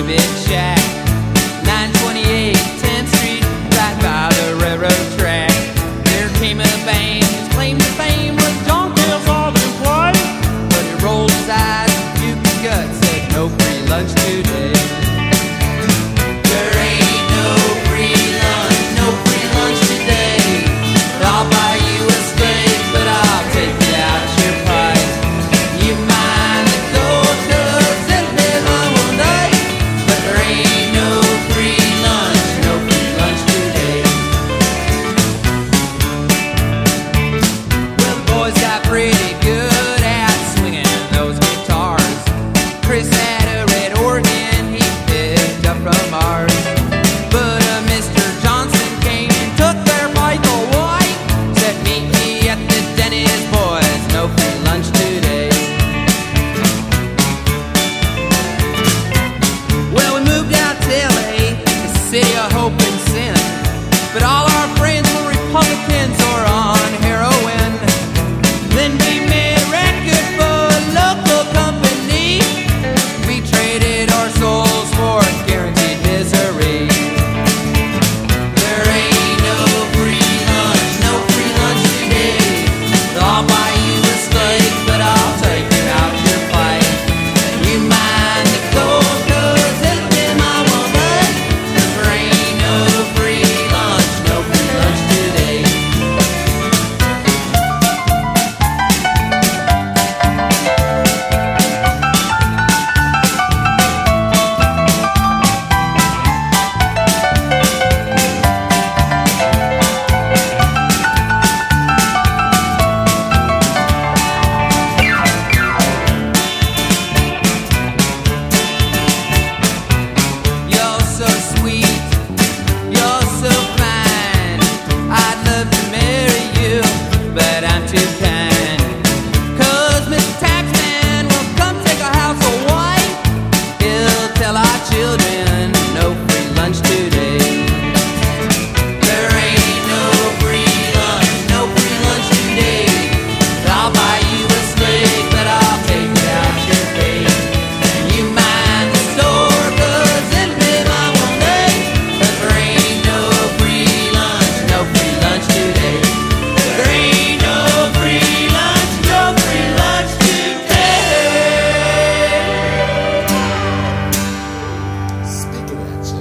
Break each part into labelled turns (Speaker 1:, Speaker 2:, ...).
Speaker 1: big shack. 928 10th Street, right by the railroad track. There came a band whose claim to fame was John Cale's Auburn Play. But he rolled his eyes and puked his guts, said no free lunch today. There ain't no free lunch today. I'll buy you a steak, but I'll take it out your pipe. You mind the cold does it'll be long all night. But there ain't no free lunch today. Well, the boys got pretty good at swinging those guitars. Chris had a red organ he picked up from ours. But Mr. Johnson came and took their Michael White. Said meet me at the Denny's, boys, no free lunch today. Well, we moved out to LA, the city of hope and sin. But all our friends were Republicans or on heroin. Then we made a record for a local company. We traded our souls for guaranteed misery. There ain't no free lunch today. I'll buy you a steak, but I'll take it out your pipe. You mind the cold does it'll be my woman. There ain't no free lunch today. You're so sweet, you're so fine. I'd love to marry you, but I'm too kind. 'Cause Mr. Taxman will come take our house away. He'll tell our children no free lunch today. There ain't no free lunch today. I'll buy you a steak, but I'll take it out your face. You mind the store, 'cause it'll be my one day. 'Cause there ain't no free lunch today. There ain't no free lunch today.
Speaker 2: Speaking of that shit.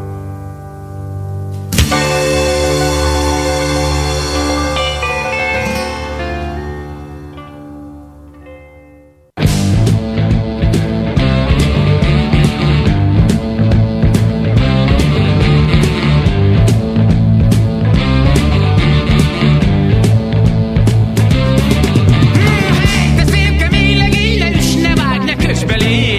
Speaker 3: De szép kemény legény, ne üss, ne vágj, ne köss belé.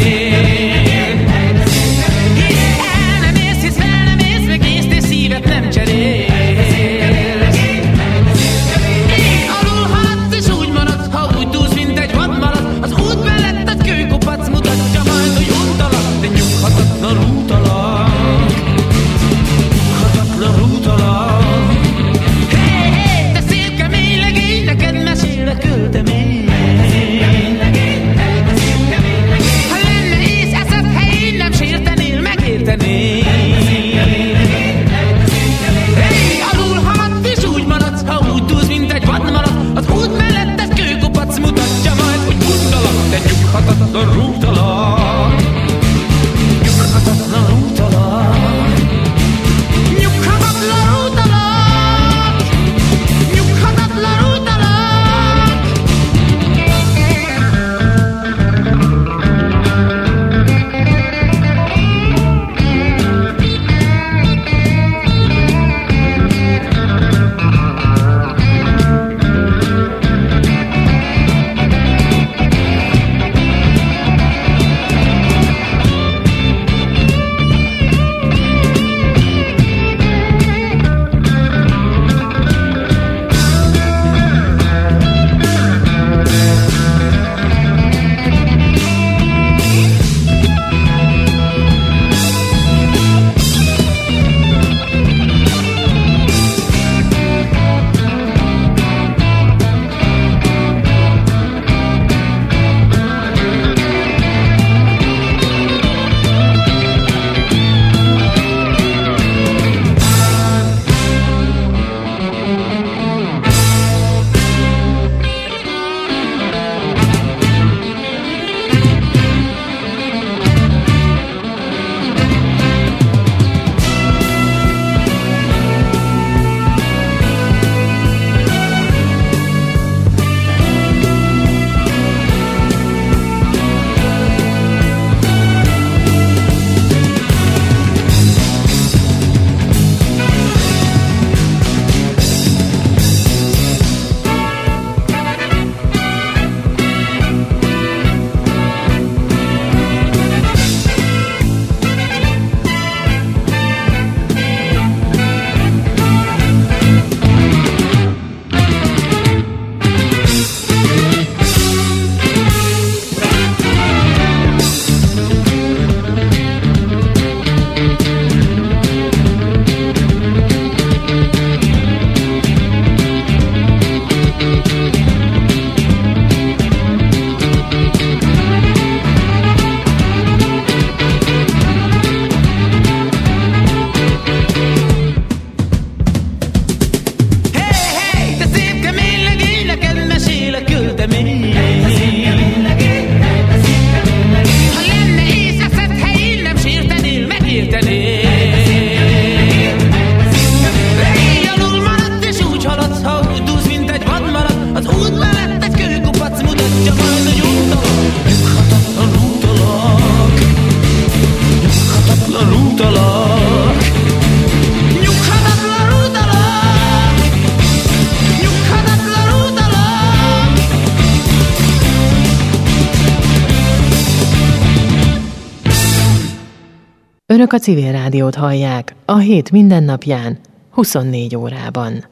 Speaker 3: Hisz el nem ész, hisz fel nem ész, meg ész, de szívet nem cserél. Ég alul haladsz, és úgy maradsz, ha úgy dúlsz, mint egy vadmalac. Az út melletted kőkupac mutatja majd, hogy úttalan, de nyughatatlan útalan. Nyughatatlan útalan. Hé, de szép kemény legény, neked mesélre költemény. Ha lenne ész eszed helyén, nem sértenél, megértenél. Hé, alul haladsz, és úgy maradsz, ha úgy dúlsz, mint egy vadmalac. Az út melletted kőkupac mutatja majd, hogy úttalan, de nyughatatlan útalan. Nyughatatlan útalan. Nyughatatlan útalan. Nyughatatlan útalan.
Speaker 2: Önök a Civil Rádiót hallják a hét mindennapján, 24 órában.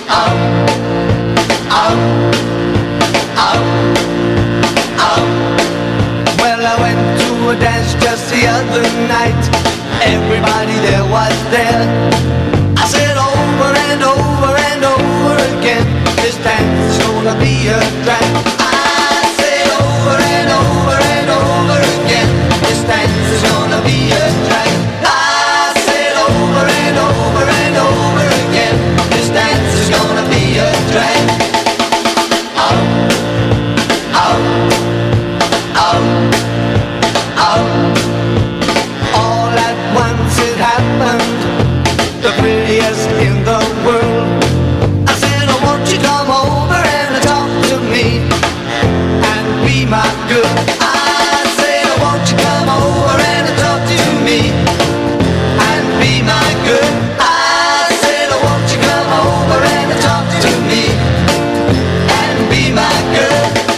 Speaker 4: Well, I went to a dance just the other night. Everybody there was there. I said over and over and over again, this dance is gonna be a drag. I said over and over and over again, this dance is gonna be a drag. I said over and over and over again, this dance is gonna be a drag. All at once it happened, the prettiest in the world. I said, oh, won't you come over and talk to me and be my girl? I said, oh, won't you come over and talk to me and be my girl? I said, oh, won't you come over and talk to me and be my girl?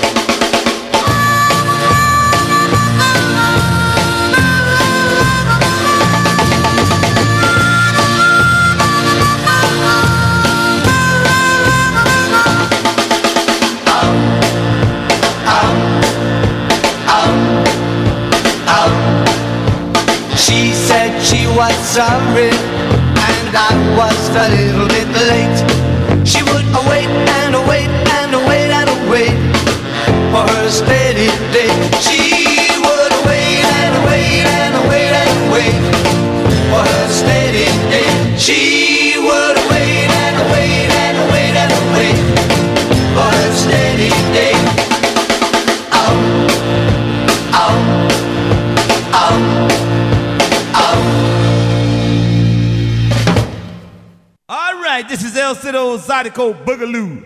Speaker 4: She said she was sorry and I was a little bit late. She would wait and wait and wait and wait for her steady date. She would wait and wait and wait and wait for her steady date. She would wait and wait and wait and wait for her steady date.
Speaker 5: All right, this is El Cido Zydeco Boogaloo.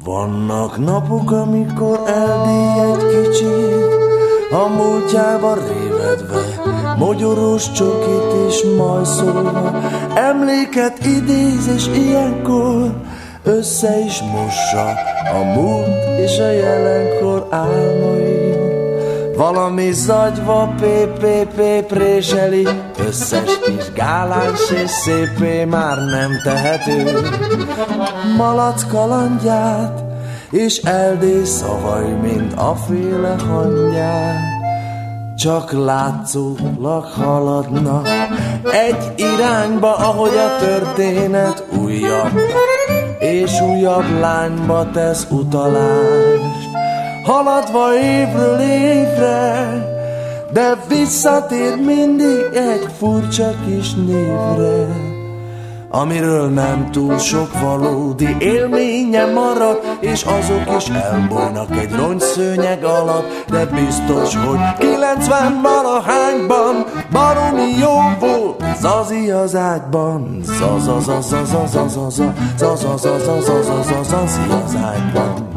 Speaker 6: Vannak napok, amikor eldéj egy kicsit, a múltjába révedve, mogyorós csokit és majszolva, emléket idéz, és ilyenkor össze is mossa a múlt és a jelenkor álmai. Valami zagyva préseli, összes kis gáláns és szépé már nem tehető. Malac kalandját és eldély szavai, mint aféle hangyát, csak látszólag haladnak egy irányba, ahogy a történet újabb és újabb lányba tesz utalást. Haladva évről évre, de visszatér mindig egy furcsa kis névre, amiről nem túl sok valódi élménye marad, és azok is elbújnak egy rongyszőnyeg alatt. De biztos, hogy 90-valahányban baromi jó volt Zazi az ágyban. Zazazazazazazaza, zazazazazazazazi az ágyban.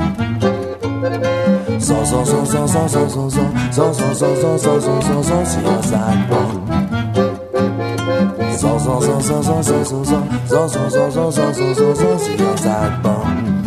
Speaker 6: Zazazazazazazaza, zazazazazazazazi az ágyban. Zazazazazazazaza, zazazazazazazazi az ágyban.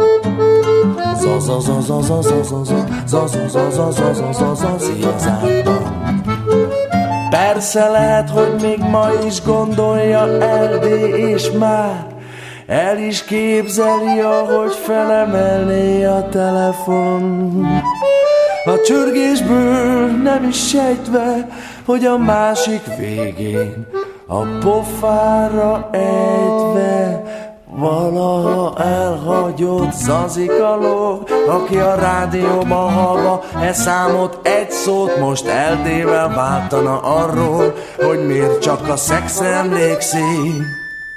Speaker 6: Zazazazazazazaza, zazazazazazazazi az ágyban. Persze lehet, hogy még ma is gondolja Erdély, és már el is képzeli, ahogy felemelné a telefon. A csörgésből nem is sejtve, hogy a másik végén a pofára ejtve valaha elhagyott Zazikaló, aki a rádióban hallva számot egy szót most Erdélyvel váltana arról, hogy miért csak a szexre emlékszik.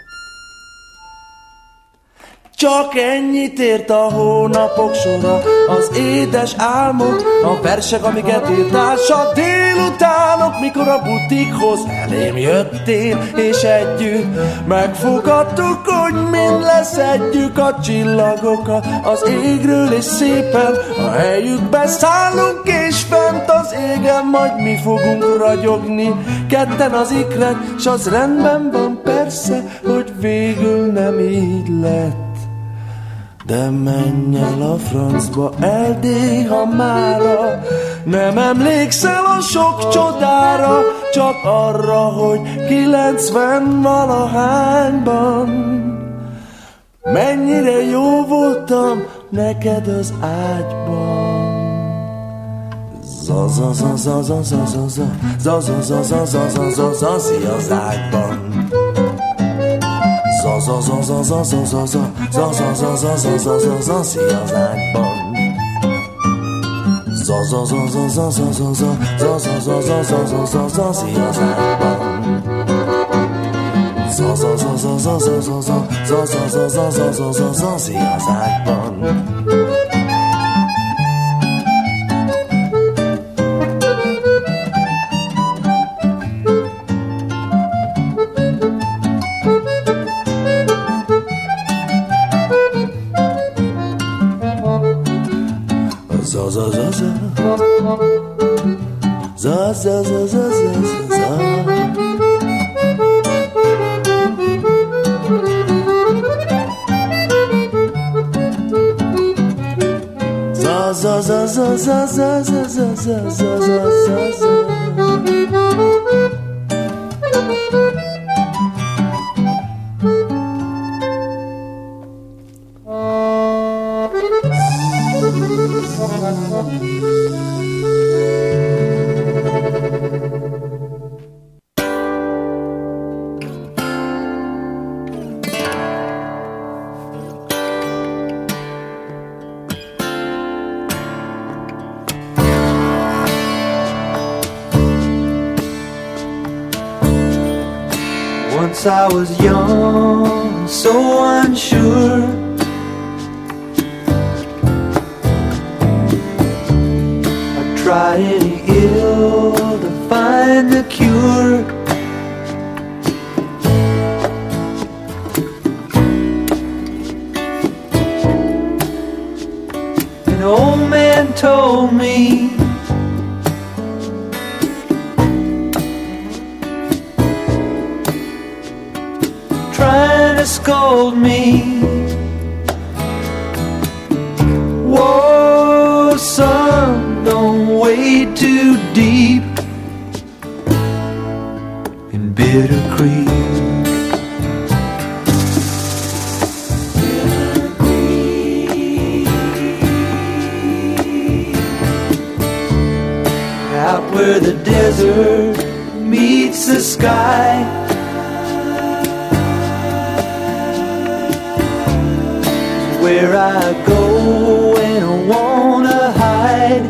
Speaker 6: Csak ennyit ért a hónapok sora, az édes álmok, a versek, amiket írtál, s a délutánok, mikor a butikhoz elém jöttél, és együtt megfogadtuk, hogy mind leszedjük a csillagokat az égről, és szépen a helyükbe szállunk, és fent az égen majd mi fogunk ragyogni, ketten az ikrek, s az rendben van persze, hogy végül nem így lett. De menj el a francba, Erdély, ha mára nem emlékszel a sok csodára, csak arra, hogy 90-valahányban mennyire jó voltam neked az ágyban. Zazazazazazazaza, zazazazazazazazi az ágyban. Zazazazazazazaza, zazazazazazazazi az ágyban. Zazazazazazazaza, zazazazazazazazi az ágyban. Zazazazazazazaza, zazazazazazazazi az ágyban.
Speaker 7: Once I was young, so unsure. I tried any ill to find the cure. told me trying to scold me. Whoa, son, don't wade too deep in Bitter Creek. Out where the desert meets the sky, where I go when I wanna hide.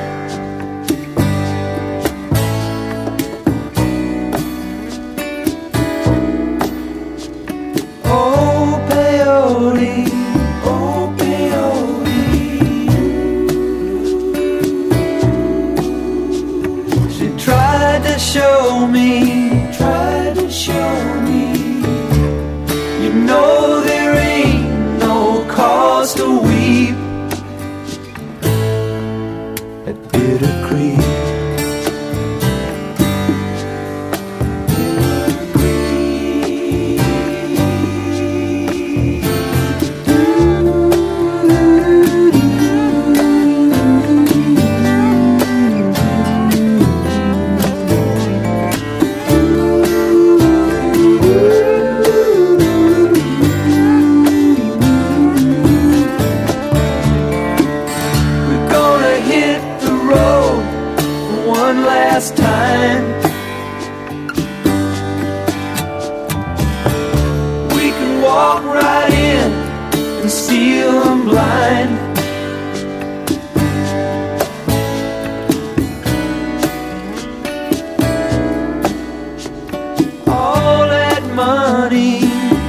Speaker 7: Oh, peyote, oh, peyote. She tried to show me, you know there ain't no cause to weep at Bitter Creek. Last time we can walk right in and steal them blind. All that money,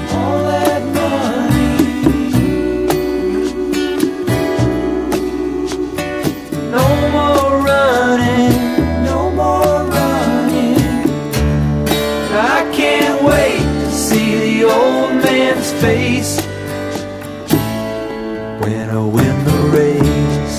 Speaker 7: no more running. I can't wait to see the old man's face when I win the race.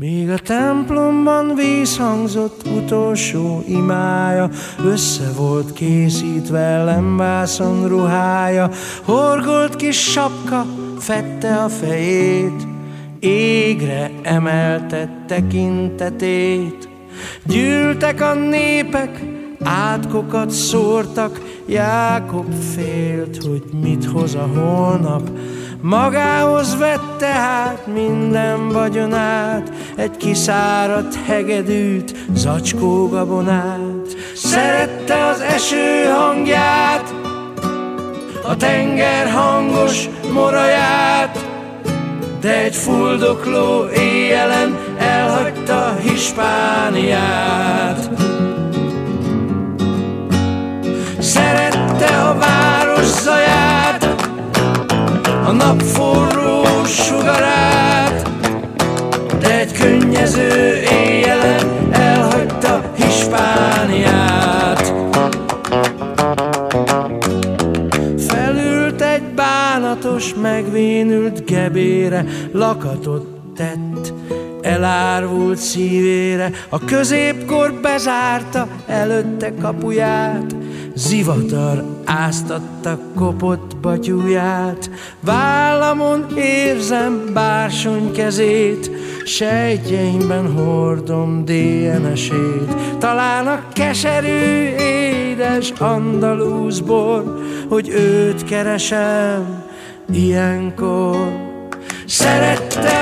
Speaker 6: Míg a templomban vízhangzott utolsó imája, össze volt készítve lemvászon ruhája, horgolt kis sapka fedte a fejét, égre emelte tekintetét. Gyűltek a népek, átkokat szórtak, Jákob félt, hogy mit hoz a holnap. Magához vette hát minden vagyonát, egy kiszáradt hegedűt, zacskó gabonát. Szerette az eső hangját, a tenger hangos moraját, de egy fuldokló éjjelen elhagyta Hispániát. Szerette a város zaját, a nap forró sugarát, de egy könnyező éjjelen elhagyta Hispániát. Felült egy bánatos, megvénült gebére, lakatot tett elárvult szívére. A középkor bezárta előtte kapuját, zivatar áztatta kopott batyúját. Vállamon érzem bársony kezét, sejtjeimben hordom DNS-ét. Talán a keserű, édes andalúz bor, hogy őt keresem ilyenkor. Szerette